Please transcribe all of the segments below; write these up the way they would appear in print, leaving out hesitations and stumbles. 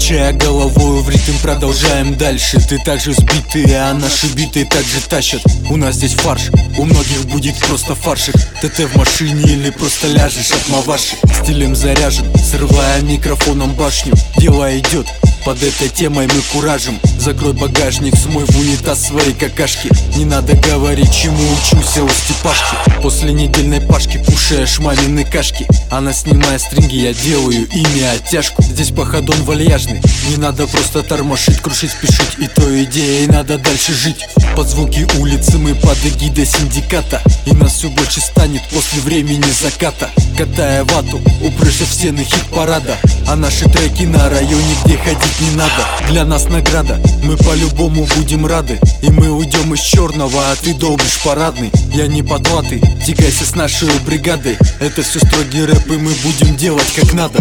Качая головою в ритм, продолжаем дальше. Ты также сбитый, а наши биты также тащат. У нас здесь фарш, у многих будет просто фаршик. ТТ в машине или просто ляжешь от маваши. Стилем заряжен, срывая микрофоном башню. Дело идет, под этой темой мы куражим. Закрой багажник, смой в унитаз свои какашки. Не надо говорить, чему учился у Степашки. После недельной пашки кушаешь мамины кашки. Она снимая стринги, я делаю ими оттяжку. Здесь походон вальяжный, не надо просто тормошить, крушить, спешить. И то идеей надо дальше жить. Под звуки улицы мы под эгидой синдиката. И нас все больше станет после времени заката. Катая вату, упрыжься в стены хит-парада. А наши треки на районе, где ходить не надо. Для нас награда, мы по-любому будем рады. И мы уйдем из черного, а ты долбишь парадный. Я не под ватой, тягайся с нашей бригадой. Это все строгий рэп, и мы будем делать как надо.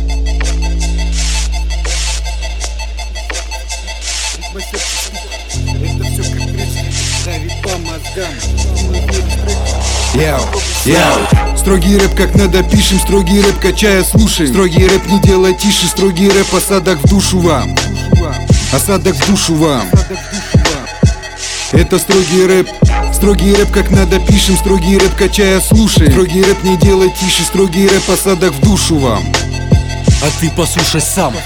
Это все как прежде, давит по мозгам. Яу. Строгий рэп как надо пишем, строгий рэп качая слушаем. Строгий рэп не делай тише, строгий рэп осадок в душу вам. Осадок в душу вам. Это строгий рэп как надо пишем, строгий рэп качая слушаем. Строгий рэп не делай тише, строгий рэп осадок в душу вам. А ты послушай сам.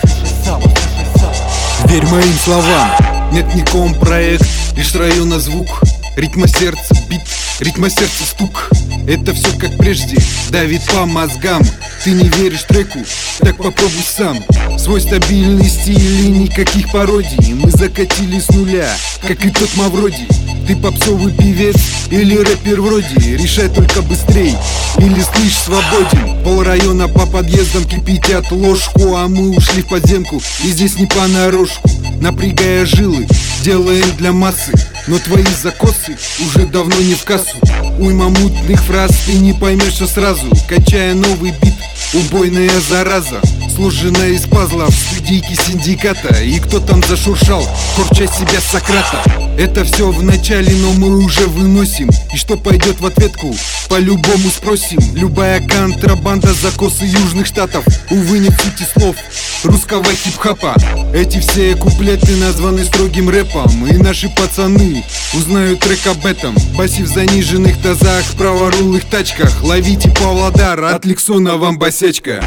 Верь моим словам. Нет никакого проект, лишь района звук. Ритма сердца бит, ритма сердца стук. Это все как прежде, давит по мозгам. Ты не веришь треку, так попробуй сам. Свой стабильный стиль и никаких пародий. Мы закатили с нуля, как и тот Мавроди. Ты попсовый певец или рэпер вроде. Решай только быстрей, или слышь свободен. Пол района по подъездам кипятят ложку. А мы ушли в подземку, и здесь не понарошку. Напрягая жилы, делаем для массы. Но твои закосы уже давно не в кассу. Уйма мутных фраз, ты не поймешь все сразу. Качая новый бит, убойная зараза, сложенная из пазлов студийки синдиката. И кто там зашуршал, корча себя Сократа. Это все в начале, но мы уже выносим. И что пойдет в ответку, по-любому спросим. Любая контрабанда, закосы южных штатов. Увы, не в сути слов русского хип-хопа. Эти все куплеты названы строгим рэпом. И наши пацаны узнают трек об этом. Баси в заниженных тазах, праворулых тачках. Ловите Павлодар, от Лексона вам босячка.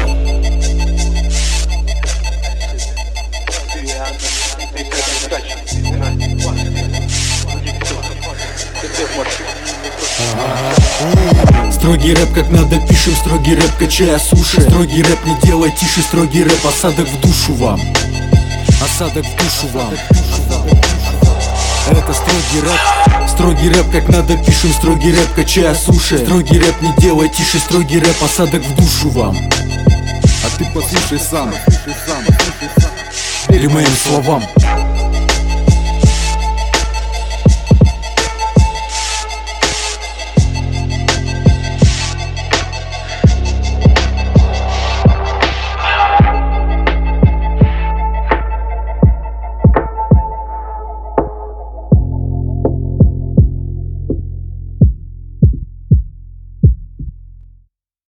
Строгий рэп как надо пишем, строгий рэп качая слушаем. Строгий рэп не делай тише, строгий рэп осадок в душу вам. Осадок в душу вам. Это строгий рэп как надо пишем, строгий рэп качая слушаем. Строгий рэп не делай тише, строгий рэп осадок в душу вам. А ты послушай сам. Верь моим словам.